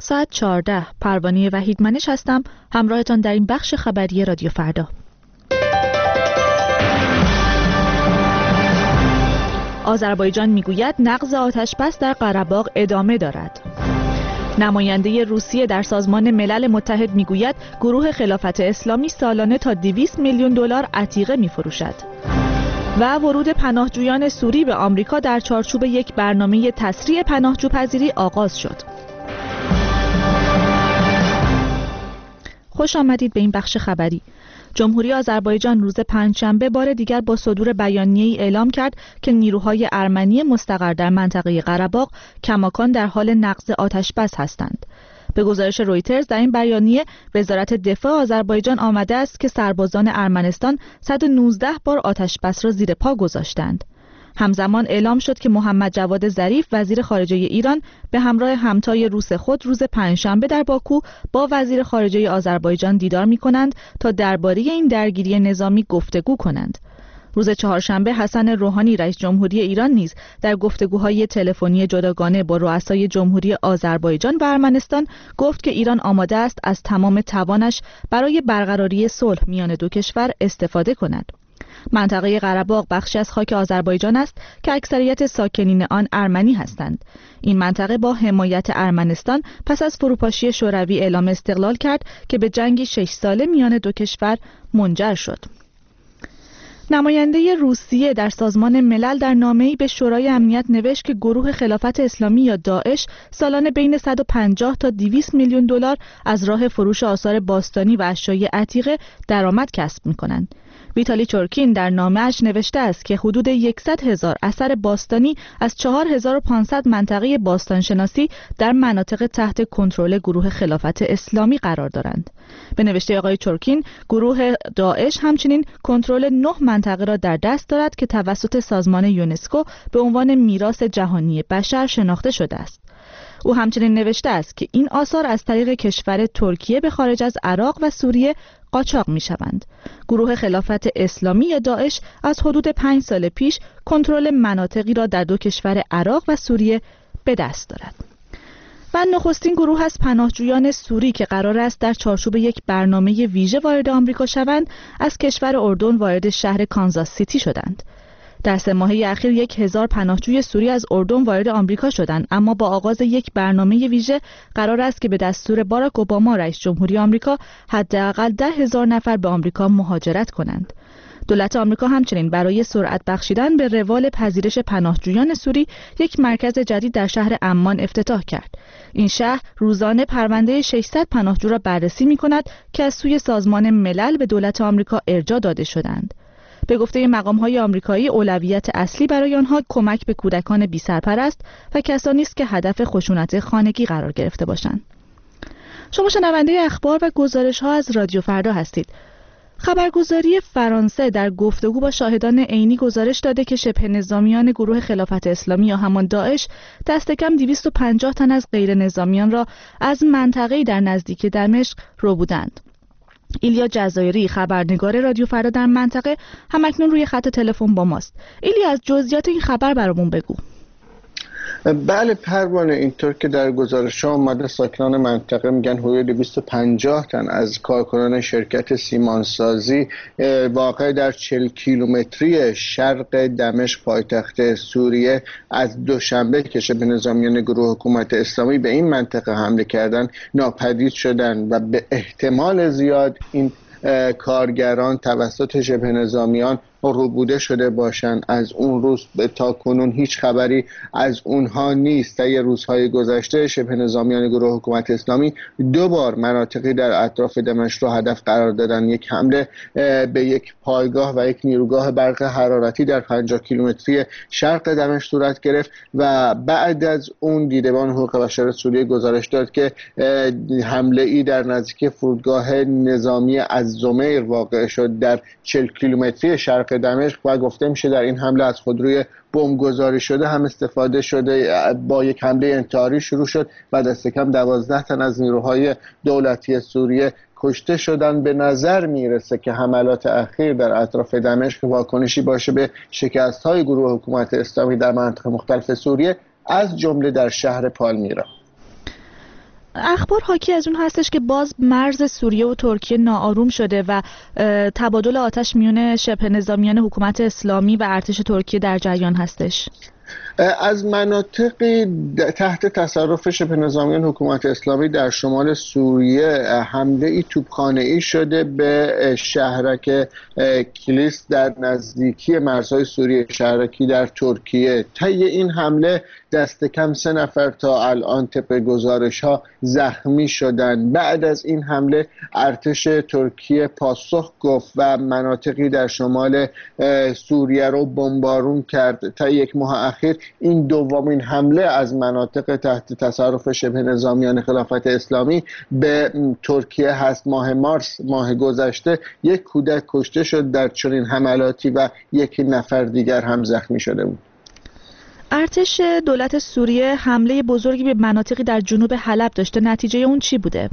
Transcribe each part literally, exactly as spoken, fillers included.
ساعت چهارده. پروانه وحیدمنش هستم، همراهتان در این بخش خبری رادیو فردا. آذربایجان میگوید نقض آتش‌بس در قره‌باغ ادامه دارد. نماینده روسیه در سازمان ملل متحد میگوید گروه خلافت اسلامی سالانه تا دویست میلیون دلار عتیقه میفروشد. و ورود پناهجویان سوری به آمریکا در چارچوب یک برنامه تسریع پناهجوپذیری آغاز شد. خوش آمدید به این بخش خبری. جمهوری آذربایجان روز پنجشنبه بار دیگر با صدور بیانیه‌ای اعلام کرد که نیروهای ارمنی مستقر در منطقه قره‌باغ کماکان در حال نقض آتش‌بس هستند. به گزارش رویترز در این بیانیه وزارت دفاع آذربایجان آمده است که سربازان ارمنستان صد و نوزده بار آتش‌بس را زیر پا گذاشتند. همزمان اعلام شد که محمد جواد ظریف وزیر خارجه ایران به همراه همتای روس خود روز پنجشنبه در باکو با وزیر خارجه آذربایجان دیدار می‌کنند تا درباره این درگیری نظامی گفتگو کنند. روز چهارشنبه حسن روحانی رئیس جمهوری ایران نیز در گفتگوهای تلفنی جداگانه با رؤسای جمهوری آذربایجان و ارمنستان گفت که ایران آماده است از تمام توانش برای برقراری صلح میان دو کشور استفاده کند. منطقه قره‌باغ بخشی از خاک آذربایجان است که اکثریت ساکنین آن ارمنی هستند. این منطقه با حمایت ارمنستان پس از فروپاشی شوروی اعلام استقلال کرد که به جنگی شش ساله میان دو کشور منجر شد. نماینده روسیه در سازمان ملل در نامه‌ای به شورای امنیت نوشت که گروه خلافت اسلامی یا داعش سالانه بین صد و پنجاه تا دویست میلیون دلار از راه فروش آثار باستانی و اشیاء عتیقه درآمد کسب می‌کنند. ویتالی چورکین در نامه‌اش نوشته است که حدود صد هزار اثر باستانی از چهار هزار و پانصد منطقه باستانشناسی در مناطق تحت کنترل گروه خلافت اسلامی قرار دارند. به نوشته آقای چورکین، گروه داعش همچنین کنترل نه منطقه را در دست دارد که توسط سازمان یونسکو به عنوان میراث جهانی بشر شناخته شده است. او همچنین نوشته است که این آثار از طریق کشور ترکیه به خارج از عراق و سوریه قاچاق می شوند. گروه خلافت اسلامی یا داعش از حدود پنج سال پیش کنترل مناطقی را در دو کشور عراق و سوریه به دست دارد. و نخستین گروه از پناهجویان سوری که قرار است در چارچوب یک برنامه ویژه وارد آمریکا شوند، از کشور اردن وارد شهر کانزاس سیتی شدند. در سه ماهه اخیر یک هزار پناهجوی سوری از اردن وارد آمریکا شدند، اما با آغاز یک برنامه ویژه قرار است که به دستور باراک اوباما رئیس جمهوری آمریکا حداقل ده هزار نفر به آمریکا مهاجرت کنند. دولت آمریکا همچنین برای سرعت بخشیدن به روال پذیرش پناهجویان سوری یک مرکز جدید در شهر عمان افتتاح کرد. این شهر روزانه پرونده ششصد پناهجو را بررسی می‌کند که از سوی سازمان ملل به دولت آمریکا ارجاع داده شدند. به گفته مقام‌های آمریکایی، اولویت اصلی برای آنها کمک به کودکان بی‌سرپرست و کسانی است که هدف خشونت خانگی قرار گرفته باشند. شما شنونده اخبار و گزارش‌ها از رادیو فردا هستید. خبرگزاری فرانسه در گفتگو با شاهدان عینی گزارش داده که شبه نظامیان گروه خلافت اسلامی یا همان داعش دست کم دویست و پنجاه تن از غیر نظامیان را از منطقه‌ای در نزدیکی دمشق ربودند. ایلیا جزایری، خبرنگار رادیو فردا در منطقه، همکنون روی خط تلفن با ماست. ایلیا، از جزئیات این خبر برامون بگو. بله پروانه، اینطور که در گزارش ها آمده ساکنان منطقه میگن حدود دویست و پنجاه تن از کارکنان شرکت سیمانسازی واقع در چهل کیلومتری شرق دمشق پایتخت سوریه از دوشنبه که شبه نظامیان گروه حکومت اسلامی به این منطقه حمله کردن ناپدید شدن و به احتمال زیاد این کارگران توسط شبه نظامیان ربوده شده باشند. از اون روز تا کنون هیچ خبری از اونها نیست. طی روزهای گذشته شبه نظامیان گروه حکومت اسلامی دو بار مناطقی در اطراف دمشق را هدف قرار دادن. یک حمله به یک پایگاه و یک نیروگاه برق حرارتی در پنجاه کیلومتری شرق دمشق صورت گرفت و بعد از اون دیدبان حقوق بشر سوریه گزارش داد که حمله ای در نزدیکی فرودگاه نظامی الزمیر واقع شد در چهل کیلومتری شرق دمشق و گفته میشه در این حمله از خودروی بمبگذاری شده هم استفاده شده. با یک حمله انتحاری شروع شد و دست کم دوازده تن از نیروهای دولتی سوریه کشته شدن. به نظر میرسه که حملات اخیر در اطراف دمشق واکنشی باشه به شکست‌های گروه حکومت اسلامی در مناطق مختلف سوریه، از جمله در شهر پالمیرا. اخبار حاکی از اون هستش که باز مرز سوریه و ترکیه ناآروم شده و تبادل آتش میون شبه نظامیان حکومت اسلامی و ارتش ترکیه در جریان هستش. از مناطقی تحت تصرف شبه نظامیان حکومت اسلامی در شمال سوریه حمله ای توپخانه‌ای شده به شهرک کلیس در نزدیکی مرزهای سوریه، شهرکی در ترکیه. طی این حمله دست کم سه نفر تا الان طبق گزارش ها زخمی شدند. بعد از این حمله ارتش ترکیه پاسخ گفت و مناطقی در شمال سوریه رو بمبارون کرد. تا یک ماه اخیر این دومین حمله از مناطق تحت تصرف شبه نظامیان خلافت اسلامی به ترکیه هست. ماه مارس ماه گذشته یک کودک کشته شد در چنین حملاتی و یک نفر دیگر هم زخمی شده بود. ارتش دولت سوریه حمله بزرگی به مناطقی در جنوب حلب داشته، نتیجه اون چی بوده؟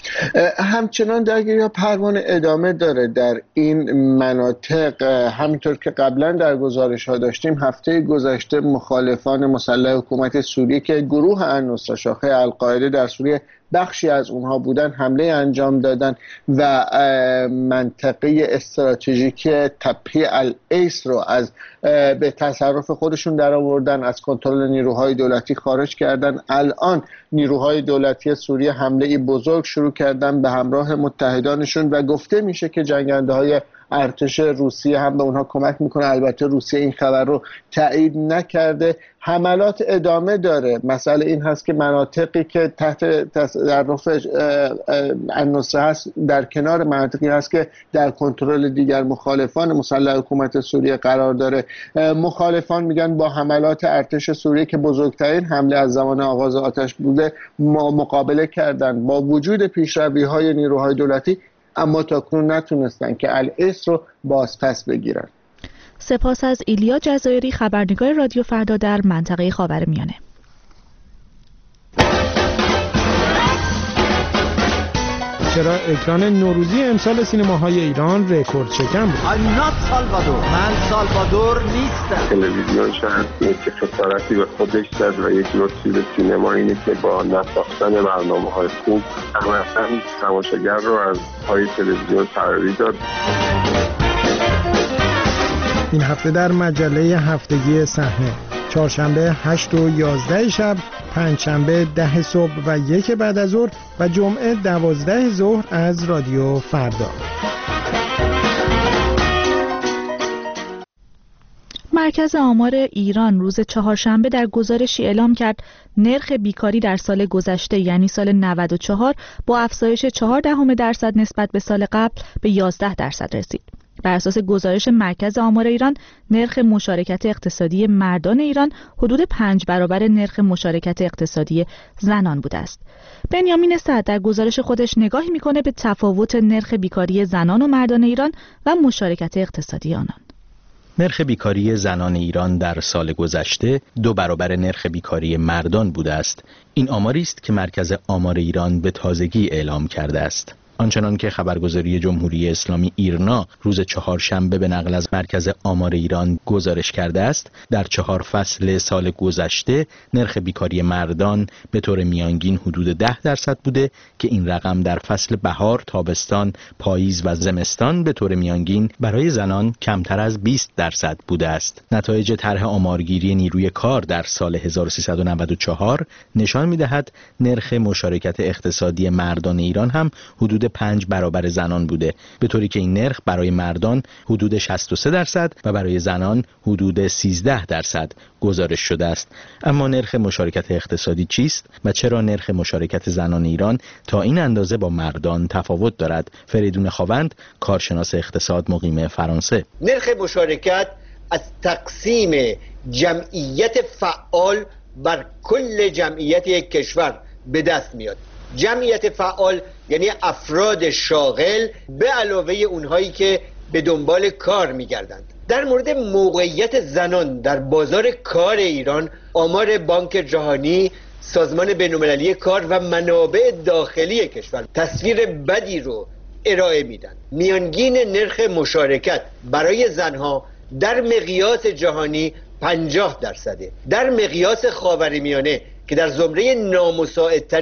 همچنان درگیری پروانه ادامه داره در این مناطق. همینطور که قبلا در گزارش ها داشتیم، هفته گذشته مخالفان مسلح حکومت سوریه که گروه النصره شاخه القاعده در سوریه بخشی از اونها بودن حمله انجام دادن و منطقه استراتژیک تپه الایس رو از به تصرف خودشون در آوردن، از کنترل نیروهای دولتی خارج کردن. الان نیروهای دولتی سوریه حمله بزرگ شروع کردن به همراه متحدانشون و گفته میشه که جنگنده های ارتش روسیه هم به اونها کمک میکنه. البته روسیه این خبر رو تایید نکرده. حملات ادامه داره. مسئله این هست که مناطقی که تحت تصرف النصره هست در کنار مناطقی هست که در کنترل دیگر مخالفان مسلح حکومت سوریه قرار داره. مخالفان میگن با حملات ارتش سوریه که بزرگترین حمله از زمان آغاز آتش بوده مقابله کردن با وجود پیشروی‌های نیروهای دولتی، اما تاکنون نتونستن که الایس رو باز پس بگیرن. سپاس از ایلیا جزایری، خبرنگار رادیو فردا در منطقه خاورمیانه. چرا اکران نوروزی امسال سینماهای ایران رکورد شکن بود؟ I'm not سالوادور. من سالوادور نیستم. تلویزیون شاید یک خسارتی به خودش زد و یک لطفی به سینما اینه که با نساختن برنامه‌های خوب همه تماشاگر رو از پای تلویزیون فراری داد. این هفته در مجله هفتگی صحنه، چهارشنبه هشت و یازده شب، پنجشنبه ده صبح و یک بعد از ظهر و جمعه دوازده ظهر از رادیو فردا. مرکز آمار ایران روز چهارشنبه در گزارشی اعلام کرد نرخ بیکاری در سال گذشته یعنی سال نود و چهار با افزایش چهار دهم درصد نسبت به سال قبل به یازده درصد رسید. بر اساس گزارش مرکز آمار ایران، نرخ مشارکت اقتصادی مردان ایران حدود پنج برابر نرخ مشارکت اقتصادی زنان بوده است. بنیامین سعد در گزارش خودش نگاهی میکنه به تفاوت نرخ بیکاری زنان و مردان ایران و مشارکت اقتصادی آنان. نرخ بیکاری زنان ایران در سال گذشته دو برابر نرخ بیکاری مردان بوده است. این آماری است که مرکز آمار ایران به تازگی اعلام کرده است. آنچنان که خبرگزاری جمهوری اسلامی ایرنا روز چهارشنبه به نقل از مرکز آمار ایران گزارش کرده است، در چهار فصل سال گذشته نرخ بیکاری مردان به طور میانگین حدود ده درصد بوده که این رقم در فصل بهار، تابستان، پاییز و زمستان به طور میانگین برای زنان کمتر از بیست درصد بوده است. نتایج طرح آمارگیری نیروی کار در سال هزار و سیصد و نود و چهار نشان می‌دهد نرخ مشارکت اقتصادی مردان ایران هم حدود پنج برابر زنان بوده، به طوری که این نرخ برای مردان حدود شصت و سه درصد و برای زنان حدود سیزده درصد گزارش شده است. اما نرخ مشارکت اقتصادی چیست و چرا نرخ مشارکت زنان ایران تا این اندازه با مردان تفاوت دارد؟ فریدون خاوند، کارشناس اقتصاد مقیم فرانسه: نرخ مشارکت از تقسیم جمعیت فعال بر کل جمعیت یک کشور به دست میاد. جمعیت فعال یعنی افراد شاغل به علاوه اونهایی که به دنبال کار میگردند. در مورد موقعیت زنان در بازار کار ایران، آمار بانک جهانی، سازمان بین‌المللی کار و منابع داخلی کشور تصویر بدی رو ارائه میدن. میانگین نرخ مشارکت برای زنها در مقیاس جهانی پنجاه درصده. در مقیاس خاورمیانه که در زمره نامساعدترین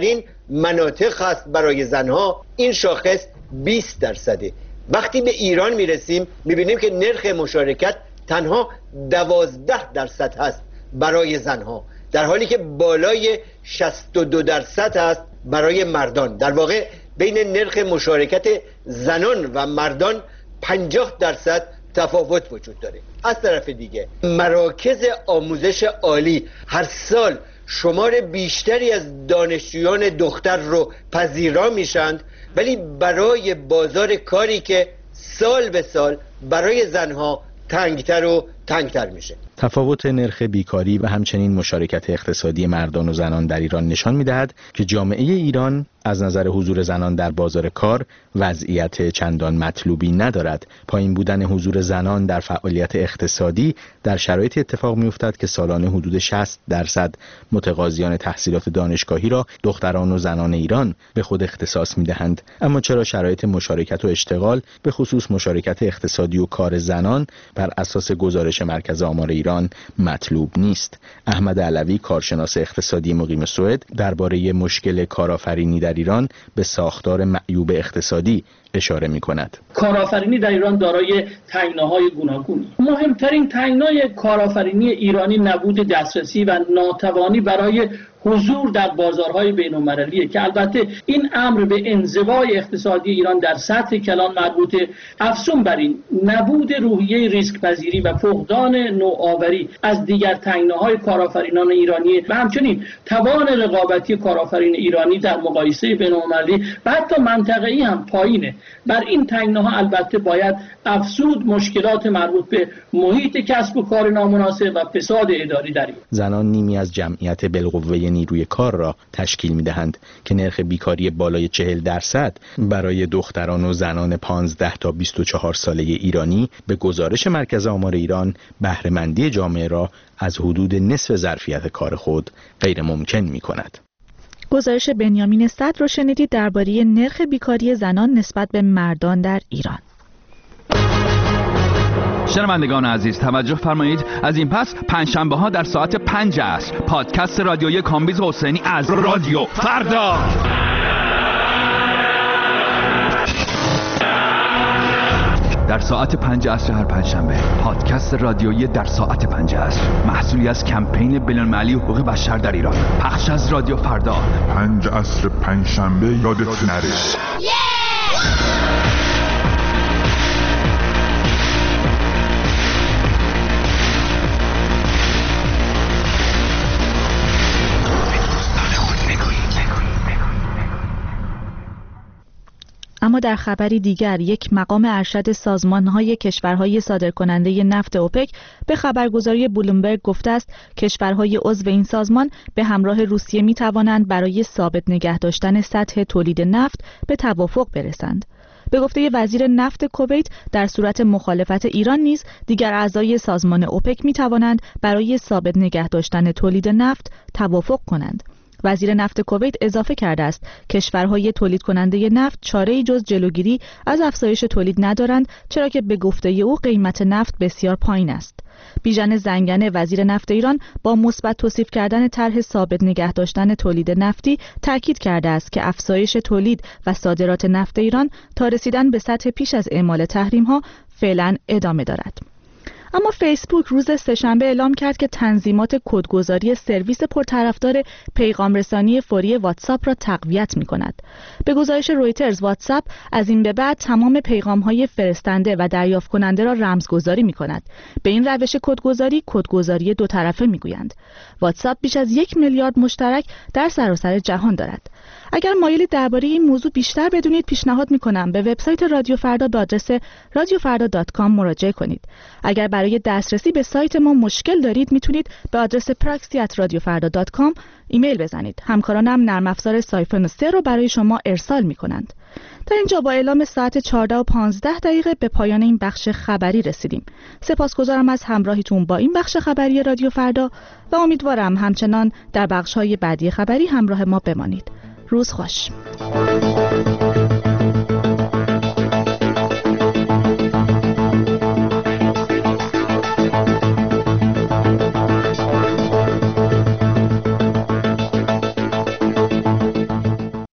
مناطق هست برای زنها این شاخص بیست درصده. وقتی به ایران میرسیم میبینیم که نرخ مشارکت تنها دوازده درصد هست برای زنها، در حالی که بالای شصت و دو درصد هست برای مردان. در واقع بین نرخ مشارکت زنان و مردان پنجاه درصد تفاوت وجود داره. از طرف دیگه مراکز آموزش عالی هر سال شمار بیشتری از دانشجویان دختر رو پذیرا میشند، ولی برای بازار کاری که سال به سال برای زنها تنگتر و تنگتر میشه. تفاوت نرخ بیکاری و همچنین مشارکت اقتصادی مردان و زنان در ایران نشان می‌دهد که جامعه ایران از نظر حضور زنان در بازار کار وضعیت چندان مطلوبی ندارد. پایین بودن حضور زنان در فعالیت اقتصادی در شرایطی اتفاق می‌افتد که سالانه حدود شصت درصد متقاضیان تحصیلات دانشگاهی را دختران و زنان ایران به خود اختصاص می‌دهند. اما چرا شرایط مشارکت و اشتغال به خصوص مشارکت اقتصادی و کار زنان بر اساس گزارش مرکز آمار ایران مطلوب نیست؟ احمد علوی، کارشناس اقتصادی مقیم سوئد، درباره مشکل کارآفرینی در ایران به ساختار معیوب اقتصادی اشاره می کند. کارآفرینی در ایران دارای تنگناهای گوناگونی. مهمترین تنگنای کارآفرینی ایرانی نبود دسترسی و ناتوانی برای حضور در بازارهای بین‌المللیه که البته این امر به انزوای اقتصادی ایران در سطح کلان مربوطه. افزون بر این نبود روحیه ریسک پذیری و فقدان نوآوری از دیگر تنگناهای کارآفرینان ایرانی و همچنین توان رقابتی کارآفرین ایرانی در مقایسه بین‌المللی و حتی منطقه‌ای هم پایینه. بر این تنگناها البته باید افزود مشکلات مربوط به محیط کسب و کار نامناسب و فساد اداری در این. زنان نیمی از جمعیت بالقوه نیروی کار را تشکیل می‌دهند که نرخ بیکاری بالای چهل درصد برای دختران و زنان پانزده تا بیست و چهار ساله ایرانی به گزارش مرکز آمار ایران بهره‌مندی جامعه را از حدود نصف ظرفیت کار خود غیر ممکن می‌کند. گزارش بنیامین صدر رو شنیدید درباره نرخ بیکاری زنان نسبت به مردان در ایران. شنوندگان عزیز توجه فرمایید، از این پس پنجشنبه ها در ساعت پنج عصر پادکست رادیویی کامبیز حسینی از رادیو فردا در ساعت پنج عصر هر پنجشنبه. پادکست رادیویی در ساعت پنج عصر محصولی از کمپین بین‌المللی حقوق بشر در ایران، پخش از رادیو فردا. پنج عصر پنجشنبه یادت نره. اما در خبری دیگر، یک مقام ارشد سازمان‌های کشورهای صادرکننده نفت اوپک به خبرگزاری بلومبرگ گفته است کشورهای عضو این سازمان به همراه روسیه می‌توانند برای ثابت نگه داشتن سطح تولید نفت به توافق برسند. به گفته وزیر نفت کویت، در صورت مخالفت ایران نیز دیگر اعضای سازمان اوپک می‌توانند برای ثابت نگه داشتن تولید نفت توافق کنند. وزیر نفت کویت اضافه کرده است کشورهای تولید کننده نفت چاره‌ای جز جلوگیری از افزایش تولید ندارند، چرا که به گفته او قیمت نفت بسیار پایین است. بیژن زنگنه، وزیر نفت ایران، با مثبت توصیف کردن طرح ثابت نگه داشتن تولید نفتی تاکید کرده است که افزایش تولید و صادرات نفت ایران تا رسیدن به سطح پیش از اعمال تحریم‌ها فعلا ادامه دارد. اما فیسبوک روز سه‌شنبه اعلام کرد که تنظیمات کدگذاری سرویس پرطرفدار پیغام رسانی فوری واتساپ را تقویت می‌کند. به گزارش رویترز، واتساپ از این به بعد تمام پیغام‌های فرستنده و دریافت کننده را رمزگذاری می‌کند. به این روش کدگذاری کدگذاری دو طرفه می‌گویند. واتساپ بیش از یک میلیارد مشترک در سراسر جهان دارد. اگر مایلید درباره این موضوع بیشتر بدونید، پیشنهاد می‌کنم به وبسایت رادیو فردا به آدرس رادیو فردا دات کام مراجعه کنید. اگر برای دسترسی به سایت ما مشکل دارید، میتونید به آدرس پراکسی ات رادیو فردا دات کام ایمیل بزنید. همکارانم نرم افزار سایفون سه رو برای شما ارسال می‌کنند. در اینجا با اعلام ساعت چهارده و پانزده دقیقه به پایان این بخش خبری رسیدیم. سپاسگزارم از همراهیتون با این بخش خبری رادیو فردا و امیدوارم همچنان در بخش‌های بعدی خبری همراه ما بمانید. روز خوش.